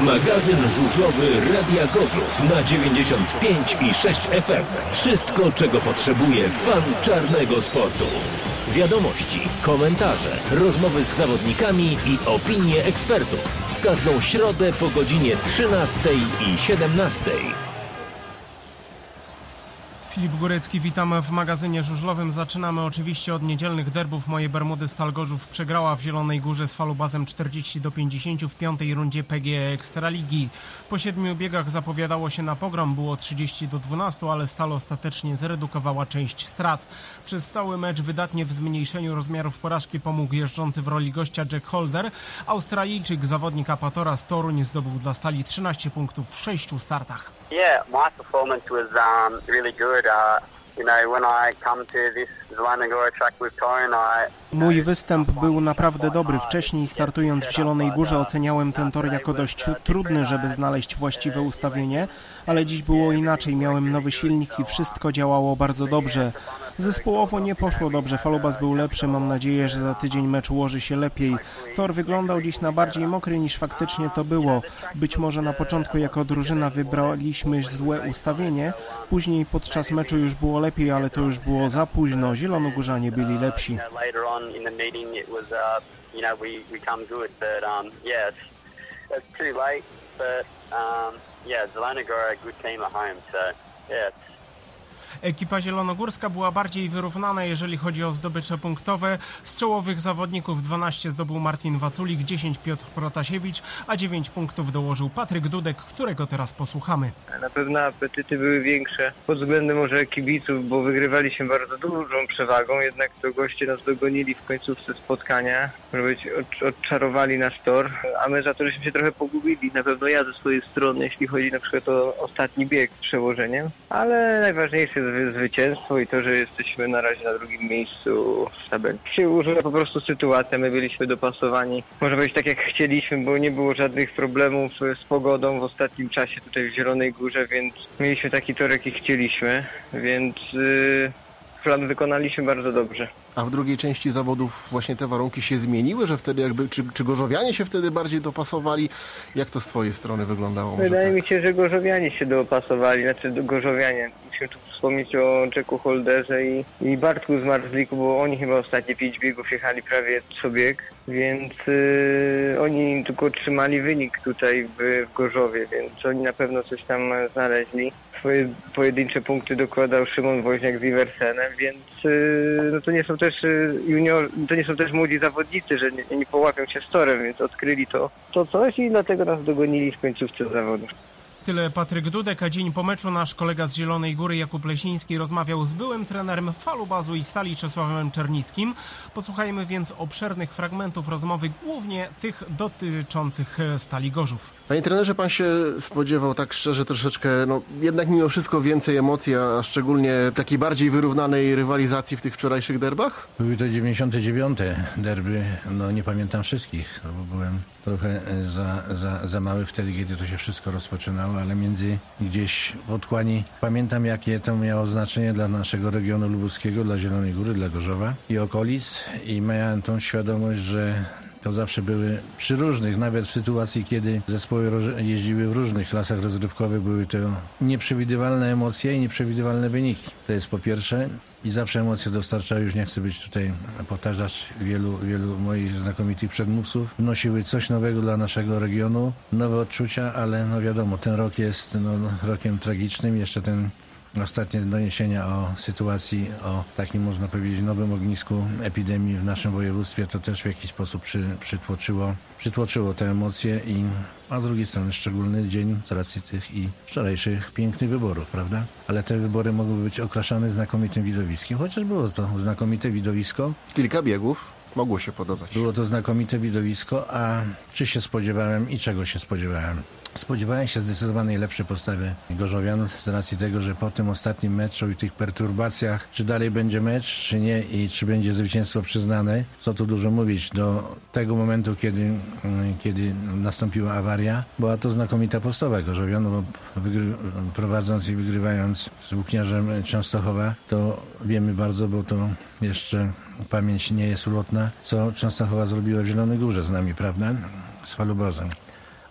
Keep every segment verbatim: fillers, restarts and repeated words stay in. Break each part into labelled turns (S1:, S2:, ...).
S1: Magazyn żużlowy Radia Gorzów na dziewięćdziesiąt pięć i sześć F M. Wszystko, czego potrzebuje fan czarnego sportu. Wiadomości, komentarze, rozmowy z zawodnikami i opinie ekspertów. W każdą środę po godzinie trzynastej i siedemnastej.
S2: Filip Górecki, witam w magazynie żużlowym. Zaczynamy oczywiście od niedzielnych derbów. Moje Bermudy Stal Gorzów przegrała w Zielonej Górze z Falubazem czterdzieści do pięćdziesięciu w piątej rundzie P G E Ekstraligi. Po siedmiu biegach zapowiadało się na pogrom, było trzydzieści do dwunastu, ale Stal ostatecznie zredukowała część strat. Przez stały mecz wydatnie w zmniejszeniu rozmiarów porażki pomógł jeżdżący w roli gościa Jack Holder. Australijczyk, zawodnik Apatora z Toruń, zdobył dla Stali trzynaście punktów w sześciu startach.
S3: Yeah, my performance was um, really good. Uh, you know, when I come to this Zelenogora track with Toruń, I...
S2: Mój występ był naprawdę dobry. Wcześniej, startując w Zielonej Górze, oceniałem ten tor jako dość trudny, żeby znaleźć właściwe ustawienie, ale dziś było inaczej. Miałem nowy silnik i wszystko działało bardzo dobrze. Zespołowo nie poszło dobrze. Falubaz był lepszy. Mam nadzieję, że za tydzień mecz ułoży się lepiej. Tor wyglądał dziś na bardziej mokry niż faktycznie to było. Być może na początku jako drużyna wybraliśmy złe ustawienie. Później podczas meczu już było lepiej, ale to już było za późno. Zielonogórzanie byli lepsi.
S3: in the meeting it was uh you know we we come good, but um yeah it's, it's too late, but um yeah Zelenogora a good team at home, so yeah it's...
S2: Ekipa zielonogórska była bardziej wyrównana, jeżeli chodzi o zdobycze punktowe. Z czołowych zawodników dwanaście zdobył Martin Waculik, dziesięć Piotr Protasiewicz, a dziewięć punktów dołożył Patryk Dudek, którego teraz posłuchamy.
S4: Na pewno apetyty były większe pod względem może kibiców, bo wygrywaliśmy bardzo dużą przewagą, jednak to goście nas dogonili w końcówce spotkania, może być odczarowali nasz tor, a my za to żeśmy się trochę pogubili. Na pewno ja ze swojej strony, jeśli chodzi na przykład o ostatni bieg z przełożeniem, ale najważniejsze jest zwycięstwo i to, że jesteśmy na razie na drugim miejscu w tabeli. Się użyła po prostu sytuacja, my byliśmy dopasowani, może powiedzieć tak jak chcieliśmy, bo nie było żadnych problemów z pogodą w ostatnim czasie tutaj w Zielonej Górze, więc mieliśmy taki tor, jaki chcieliśmy, więc yy, plan wykonaliśmy bardzo dobrze.
S5: A w drugiej części zawodów właśnie te warunki się zmieniły, że wtedy jakby, czy, czy gorzowianie się wtedy bardziej dopasowali? Jak to z twojej strony wyglądało?
S4: Wydaje
S5: tak?
S4: mi się, że gorzowianie się dopasowali, znaczy gorzowianie. Musimy tu wspomnieć o Jacku Holderze i, i Bartku z Marzliku, bo oni chyba ostatnie pięć biegów jechali prawie co bieg, więc yy, oni tylko trzymali wynik tutaj w, w Gorzowie, więc oni na pewno coś tam znaleźli. Swoje pojedyncze punkty dokładał Szymon Woźniak z Iversenem, więc yy, no to nie są też junior, to nie są też młodzi zawodnicy, że nie, nie połapią się z torem, więc odkryli to, to coś i dlatego nas dogonili w końcówce zawodów.
S2: Tyle Patryk Dudek, a dzień po meczu nasz kolega z Zielonej Góry Jakub Leśniński rozmawiał z byłym trenerem Falubazu i Stali Czesławem Czernickim. Posłuchajmy więc obszernych fragmentów rozmowy, głównie tych dotyczących Stali Gorzów.
S5: Panie trenerze, pan się spodziewał tak szczerze troszeczkę, no jednak mimo wszystko więcej emocji, a szczególnie takiej bardziej wyrównanej rywalizacji w tych wczorajszych derbach?
S6: Były to dziewięćdziesiąte dziewiąte derby, no nie pamiętam wszystkich, no bo byłem trochę za, za, za mały wtedy, kiedy to się wszystko rozpoczynało, ale między gdzieś w otchłani pamiętam, jakie to miało znaczenie dla naszego regionu lubuskiego, dla Zielonej Góry, dla Gorzowa i okolic, i miałem tą świadomość, że to zawsze były przy różnych, nawet w sytuacji, kiedy zespoły jeździły w różnych klasach rozrywkowych, były to nieprzewidywalne emocje i nieprzewidywalne wyniki. To jest po pierwsze. I zawsze emocje dostarczały, już nie chcę być tutaj powtarzać wielu, wielu moich znakomitych przedmówców. Wnosiły coś nowego dla naszego regionu, nowe odczucia, ale no wiadomo, ten rok jest no, rokiem tragicznym. Jeszcze ten ostatnie doniesienia o sytuacji, o takim można powiedzieć nowym ognisku epidemii w naszym województwie, to też w jakiś sposób przy, przytłoczyło, przytłoczyło te emocje, i a z drugiej strony szczególny dzień z racji tych i wczorajszych pięknych wyborów, prawda? Ale te wybory mogły być okraszane znakomitym widowiskiem, chociaż było to znakomite widowisko.
S5: Kilka biegów mogło się podobać.
S6: Było to znakomite widowisko, a czy się spodziewałem i czego się spodziewałem? Spodziewałem się zdecydowanie lepszej postawy gorzowian z racji tego, że po tym ostatnim meczu i tych perturbacjach, czy dalej będzie mecz, czy nie, i czy będzie zwycięstwo przyznane, co tu dużo mówić, do tego momentu, kiedy, kiedy nastąpiła awaria, była to znakomita postawa gorzowian, bo wygry- prowadząc i wygrywając z Włókniarzem Częstochowa, to wiemy bardzo, bo to jeszcze pamięć nie jest ulotna, co Częstochowa zrobiła w Zielonej Górze z nami, prawda? Z Falubazem.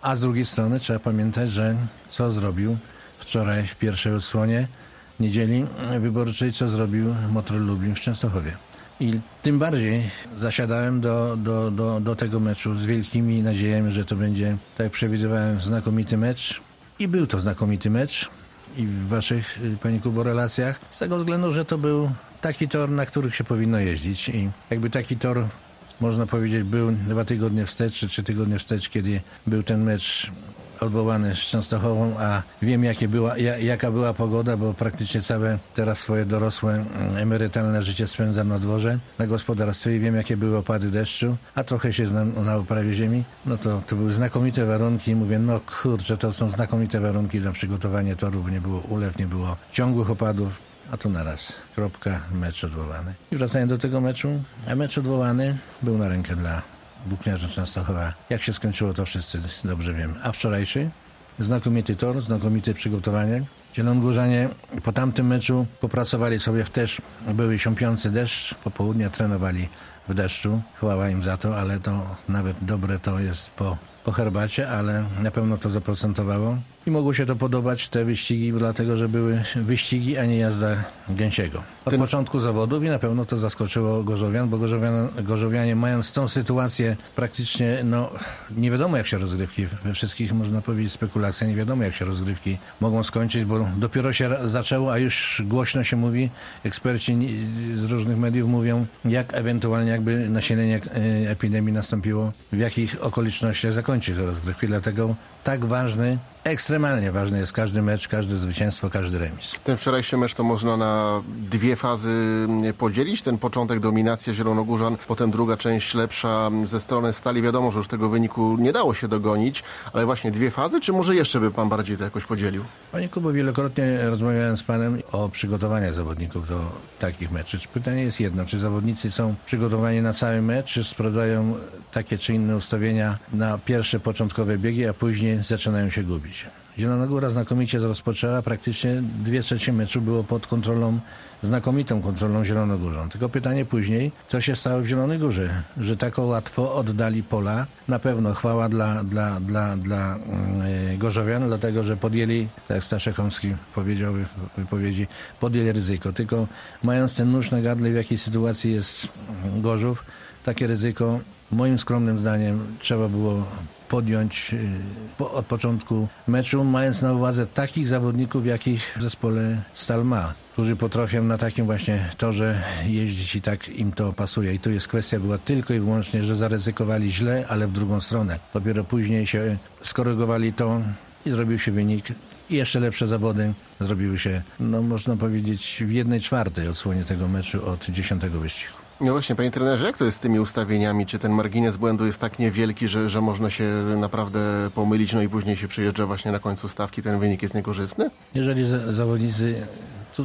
S6: A z drugiej strony trzeba pamiętać, że co zrobił wczoraj w pierwszej odsłonie niedzieli wyborczej, co zrobił Motrol Lublin w Częstochowie. I tym bardziej zasiadałem do, do, do, do tego meczu z wielkimi nadziejami, że to będzie, tak jak przewidywałem, znakomity mecz. I był to znakomity mecz i w waszych, Panie Kubo, relacjach, z tego względu, że to był taki tor, na których się powinno jeździć. I jakby taki tor, można powiedzieć, był dwa tygodnie wstecz, czy trzy tygodnie wstecz, kiedy był ten mecz odwołany z Częstochową, a wiem jakie była, jaka była pogoda, bo praktycznie całe teraz swoje dorosłe, emerytalne życie spędzam na dworze, na gospodarstwie i wiem jakie były opady deszczu, a trochę się znam na uprawie ziemi. No to, to były znakomite warunki. Mówię, no kurczę, to są znakomite warunki na przygotowanie toru, bo nie było ulew, nie było ciągłych opadów. A tu naraz, kropka, mecz odwołany. I wracając do tego meczu, a mecz odwołany był na rękę dla Włókniarzy Częstochowa. Jak się skończyło, to wszyscy dobrze wiemy. A wczorajszy, znakomity tor, znakomite przygotowanie. Zielonogórzanie po tamtym meczu popracowali sobie w też, były siąpiący deszcz, popołudnia trenowali w deszczu. Chwała im za to, ale to nawet dobre to jest po, po herbacie, ale na pewno to zaprocentowało. I mogło się to podobać, te wyścigi, dlatego, że były wyścigi, a nie jazda gęsiego. Od Ten... początku zawodów i na pewno to zaskoczyło Gorzowian, bo Gorzowian, Gorzowianie mając tą sytuację praktycznie, no nie wiadomo jak się rozgrywki, we wszystkich można powiedzieć spekulacje, nie wiadomo jak się rozgrywki mogą skończyć, bo dopiero się zaczęło, a już głośno się mówi, eksperci z różnych mediów mówią, jak ewentualnie jakby nasilenie epidemii nastąpiło, w jakich okolicznościach zakończy te rozgrywki, dlatego tak ważny, ekstremalnie ważny jest każdy mecz, każde zwycięstwo, każdy remis.
S5: Ten wczorajszy mecz to można na dwie fazy podzielić. Ten początek dominacja Zielonogórzan, potem druga część lepsza ze strony Stali. Wiadomo, że już tego wyniku nie dało się dogonić, ale właśnie dwie fazy, czy może jeszcze by pan bardziej to jakoś podzielił?
S6: Panie Kubo, wielokrotnie rozmawiałem z panem o przygotowaniach zawodników do takich meczy. Pytanie jest jedno, czy zawodnicy są przygotowani na cały mecz, czy sprawdzają takie czy inne ustawienia na pierwsze początkowe biegi, a później zaczynają się gubić. Zielona Góra znakomicie rozpoczęła, praktycznie dwie trzecie meczu było pod kontrolą, znakomitą kontrolą Zielonogórzan. Tylko pytanie później, co się stało w Zielonej Górze, że tak łatwo oddali pola. Na pewno chwała dla, dla, dla, dla yy, Gorzowian, dlatego że podjęli, tak jak Staszek Chomski powiedział w wypowiedzi, podjęli ryzyko. Tylko mając ten nóż na gardle, w jakiej sytuacji jest Gorzów, takie ryzyko moim skromnym zdaniem trzeba było podjąć po, od początku meczu, mając na uwadze takich zawodników, jakich w zespole Stal ma, którzy potrafią na takim właśnie torze jeździć i tak im to pasuje. I tu jest kwestia była tylko i wyłącznie, że zaryzykowali źle, ale w drugą stronę. Dopiero później się skorygowali to i zrobił się wynik. I jeszcze lepsze zawody zrobiły się, no można powiedzieć, w jednej czwartej odsłonie tego meczu od dziesiątego wyścigu.
S5: No właśnie, panie trenerze, jak to jest z tymi ustawieniami? Czy ten margines błędu jest tak niewielki, że, że można się naprawdę pomylić, no i później się przyjeżdża właśnie na końcu stawki, ten wynik jest niekorzystny?
S6: Jeżeli za, zawodnicy... Tu,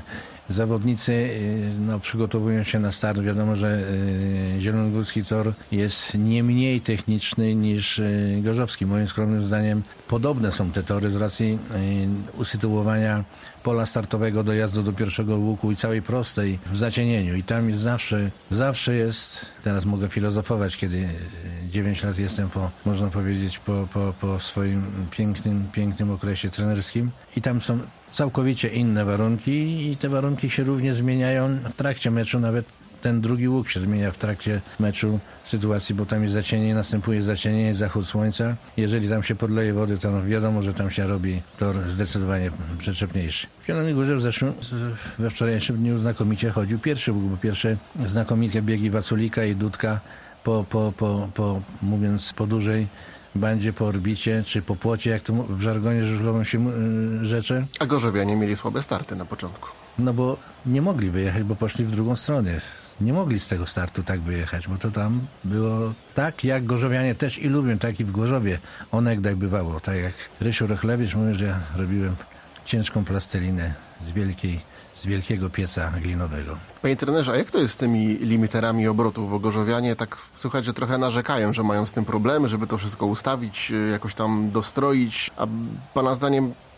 S6: Zawodnicy no, przygotowują się na start. Wiadomo, że y, zielonogórski tor jest nie mniej techniczny niż y, gorzowski. Moim skromnym zdaniem podobne są te tory z racji y, usytuowania pola startowego, dojazdu do pierwszego łuku i całej prostej w zacienieniu. I tam jest zawsze, zawsze jest, teraz mogę filozofować, kiedy dziewięć lat jestem po, można powiedzieć, po, po, po swoim pięknym, pięknym okresie trenerskim. I tam są całkowicie inne warunki i te warunki się również zmieniają w trakcie meczu, nawet ten drugi łuk się zmienia w trakcie meczu sytuacji, bo tam jest zacienienie, następuje zacienienie, zachód słońca. Jeżeli tam się podleje wody, to wiadomo, że tam się robi tor zdecydowanie przyczepniejszy. W Zielonej Górze w zeszłym, we wczorajszym dniu znakomicie chodził pierwszy łuk, bo pierwsze znakomite biegi Waculika i Dudka po, po, po, po mówiąc po dużej bandzie, po orbicie, czy po płocie, jak to w żargonie żużlowym się yy, rzecze.
S5: A Gorzowianie mieli słabe starty na początku.
S6: No bo nie mogli wyjechać, bo poszli w drugą stronę. Nie mogli z tego startu tak wyjechać, bo to tam było tak, jak Gorzowianie też i lubią, tak i w Gorzowie onegdaj bywało. Tak jak Rysiu Rychlewicz mówi, że ja robiłem ciężką plastelinę z wielkiej z wielkiego pieca glinowego.
S5: Panie trenerze, a jak to jest z tymi limiterami obrotów? Bo Gorzowianie tak słychać, że trochę narzekają, że mają z tym problemy, żeby to wszystko ustawić, jakoś tam dostroić. A pana zdaniem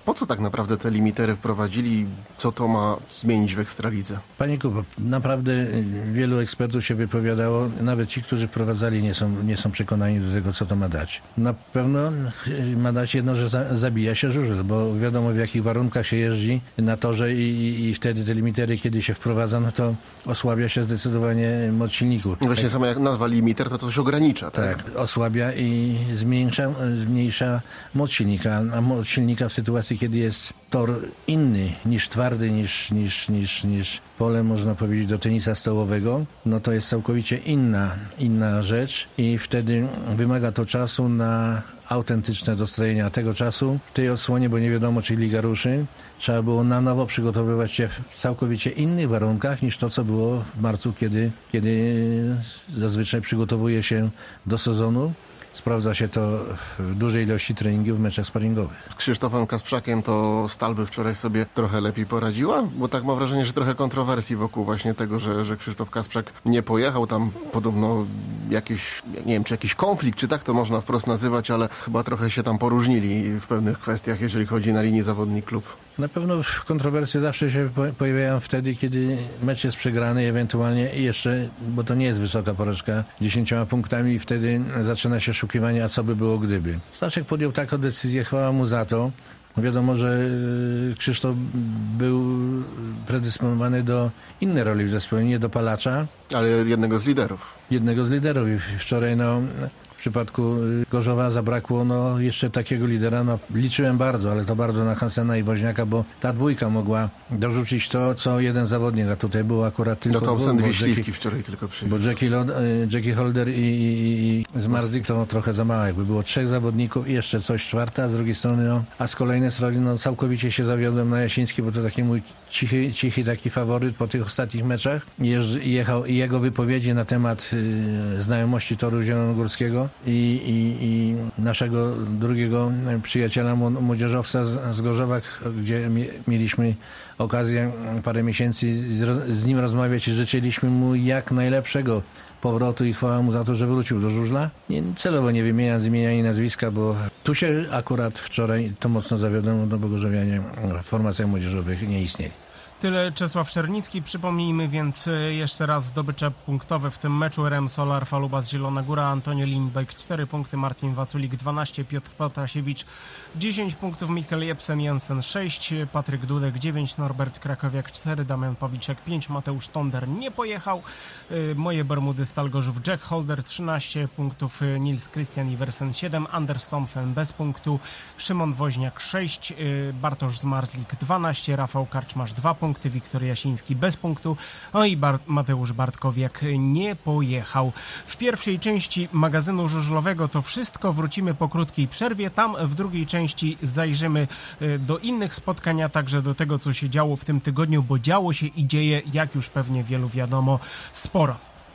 S5: Po co tak naprawdę te limitery wprowadzili? Co to ma zmienić w Ekstralidze?
S6: Panie Kubo, naprawdę wielu ekspertów się wypowiadało, nawet ci, którzy wprowadzali, nie są, nie są przekonani do tego, co to ma dać. Na pewno ma dać jedno, że za, zabija się żużel, bo wiadomo, w jakich warunkach się jeździ na torze i, i, i wtedy te limitery, kiedy się wprowadza, no to osłabia się zdecydowanie moc silników.
S5: Właśnie
S6: tak,
S5: sama jak nazwa limiter, to coś ogranicza, tak?
S6: Tak, osłabia i zmniejsza, zmniejsza moc silnika, a moc silnika w sytuacji, kiedy jest tor inny niż twardy, niż, niż, niż, niż pole, można powiedzieć, do tenisa stołowego, no to jest całkowicie inna, inna rzecz i wtedy wymaga to czasu na autentyczne dostrojenia tego czasu w tej odsłonie, bo nie wiadomo, czy liga ruszy. Trzeba było na nowo przygotowywać się w całkowicie innych warunkach niż to, co było w marcu, kiedy, kiedy zazwyczaj przygotowuje się do sezonu. Sprawdza się to w dużej ilości treningów w meczach sparingowych.
S5: Z Krzysztofem Kasprzakiem to Stal by wczoraj sobie trochę lepiej poradziła? Bo tak mam wrażenie, że trochę kontrowersji wokół właśnie tego, że, że Krzysztof Kasprzak nie pojechał. Tam podobno jakiś, nie wiem, czy jakiś konflikt, czy tak to można wprost nazywać, ale chyba trochę się tam poróżnili w pewnych kwestiach, jeżeli chodzi na linii zawodnik-klub.
S6: Na pewno kontrowersje zawsze się pojawiają wtedy, kiedy mecz jest przegrany, ewentualnie i jeszcze, bo to nie jest wysoka porażka, dziesięcioma punktami i wtedy zaczyna się szukiwanie, a co by było gdyby. Staszek podjął taką decyzję, chwała mu za to. Wiadomo, że Krzysztof był predysponowany do innej roli w zespole, nie dopalacza.
S5: Ale jednego z liderów.
S6: Jednego z liderów i wczoraj no... W przypadku Gorzowa zabrakło no, jeszcze takiego lidera. No, liczyłem bardzo, ale to bardzo na Hansena i Woźniaka, bo ta dwójka mogła dorzucić to, co jeden zawodnik, a tutaj było akurat tylko
S5: no to
S6: dwóch.
S5: dwie śliwki wczoraj tylko przyjdzie.
S6: Bo Jackie, Lod, Jackie Holder i, i, i Zmarzlik to trochę za mało. Jakby było trzech zawodników i jeszcze coś czwarta, a z drugiej strony, no, a z kolejnej strony no, całkowicie się zawiodłem na Jasiński, bo to taki mój cichy, cichy taki faworyt po tych ostatnich meczach. Jeż, jechał, i jego wypowiedzi na temat y, znajomości toru zielonogórskiego I, i, i naszego drugiego przyjaciela, młodzieżowca z, z Gorzowa, gdzie mi, mieliśmy okazję parę miesięcy z, z nim rozmawiać i życzyliśmy mu jak najlepszego powrotu i chwała mu za to, że wrócił do żużla. Nie, celowo nie wymieniam zmieniania nazwiska, bo tu się akurat wczoraj to mocno zawiodłem, no bo gorzowianie w formacjach młodzieżowych nie istnieje.
S2: Tyle Czesław Czernicki. Przypomnijmy więc jeszcze raz zdobycze punktowe w tym meczu. R M Solar Faluba z Zielona Góra, Antonio Lindbeck cztery punkty, Martin Waculik dwanaście, Piotr Patrasiewicz dziesięć punktów, Mikkel Jepsen Jensen sześć, Patryk Dudek dziewięć, Norbert Krakowiak cztery, Damian Pawiczek pięć, Mateusz Tonder nie pojechał. Moje Bermudy Stal Gorzów, Jack Holder trzynaście punktów, Nils Christian Iversen siedem, Anders Thompson bez punktu, Szymon Woźniak sześć, Bartosz Zmarzlik dwanaście, Rafał Karczmarz dwa punkty, Wiktor Jasiński bez punktu, no i Bar- Mateusz Bartkowiak nie pojechał. W pierwszej części magazynu żużlowego to wszystko. Wrócimy po krótkiej przerwie. Tam w drugiej części zajrzymy do innych spotkań, a także do tego, co się działo w tym tygodniu, bo działo się i dzieje, jak już pewnie wielu wiadomo, sporo.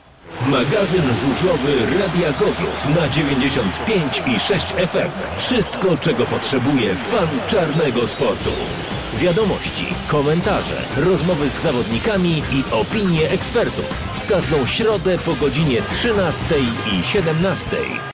S1: Magazyn żużlowy Radia Gorzów na dziewięćdziesiąt pięć i sześć F M. Wszystko, czego potrzebuje fan czarnego sportu. Wiadomości, komentarze, rozmowy z zawodnikami i opinie ekspertów. W każdą środę po godzinie trzynastej i siedemnastej.